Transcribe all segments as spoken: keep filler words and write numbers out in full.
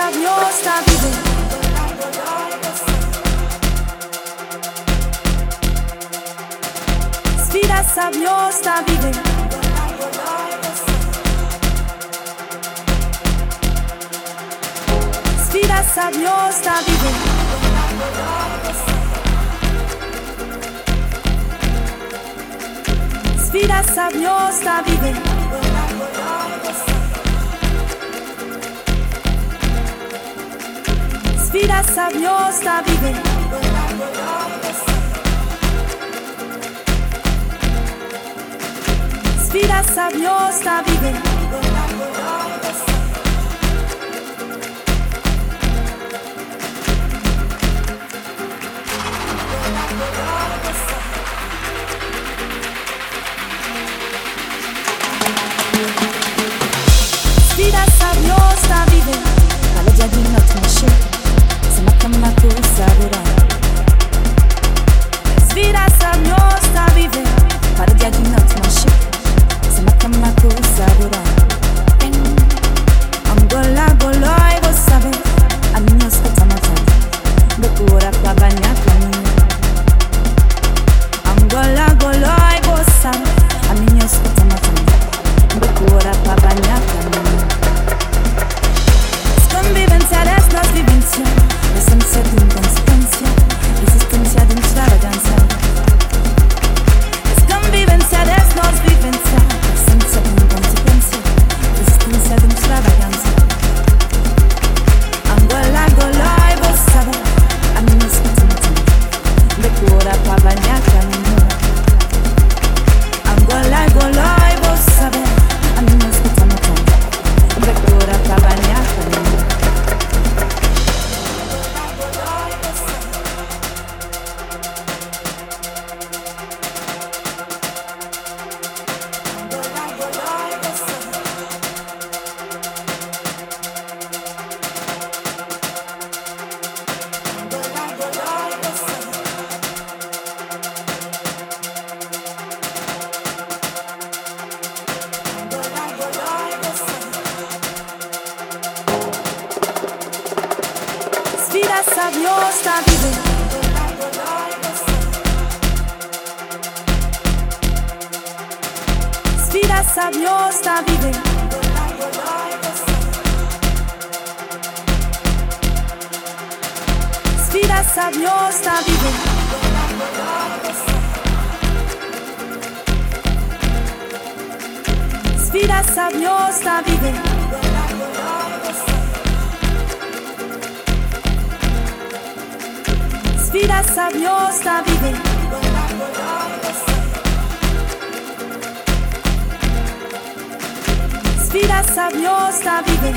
sabiosa vive. Sfida sabiosa vive. Sfida sabiosa vive. Sfida sabiosa vive. Sfida sabiosa vive. Sfida sabiosa vive. Sfida sabiosa vive. Fala de alguém não te mexer. Se na cama tu saberá. Sfida sabiosa vive. Fala de alguém não te mexer. Se na cama tu saberá. Angola, Angola, e vou saber. A minha escuta matando. Procura pra banhar caminho. Angola, Angola, e vou saber. A minha escuta matando. Procura pra banhar caminho. Convivencia es nos vivencia. Esencia de inconsistencia. Existencia de extravagancia. Es convivencia es nos vivencia. Esencia de inconsistencia. Existencia de extravagancia. Angola, Angola, y vos sabés. A mí me escucha matando. De cura pa' bañar camino. Angola, Angola, y vos sabés. A mí me escucha matando. De cura pa' bañar camino. Sfida sabiosa vive. Sfida sabiosa vive. Sfida sabiosa vive. Sfida sabiosa vive. Sfida sabiosa vive. Sfida sabiosa vive.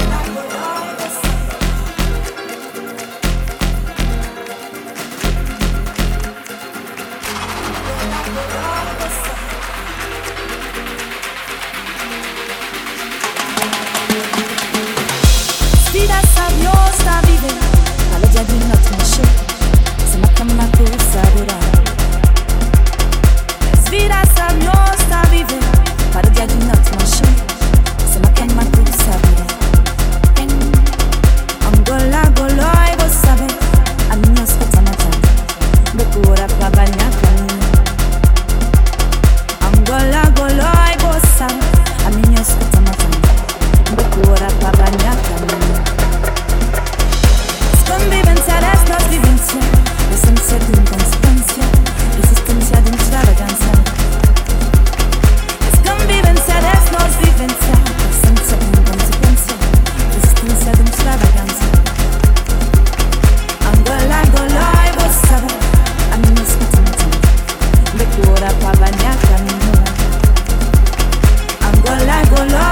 Sfida sabiosa vive. Fala de alguém não te mexer. Se na cama tu saberá. Sfida sabiosa vive. Fala de alguém não te mexer. Se na cama tu saberá. Angola, Angola, e vou saber. A minha escuta matando. Procura pra banhar caminho. Angola, Angola, e vou saber. A minha escuta matando. Procura pra banhar caminho. Convivencia es nos vivencia. Esencia de inconsistencia. Existencia de extravagancia. Es convivencia es nos vivencia. Esencia de inconsistencia. Existencia de extravagancia. Angola, Angola, y vos sabés. A mí me escucha matando. De cura pa' bañar camino. Angola, Angola.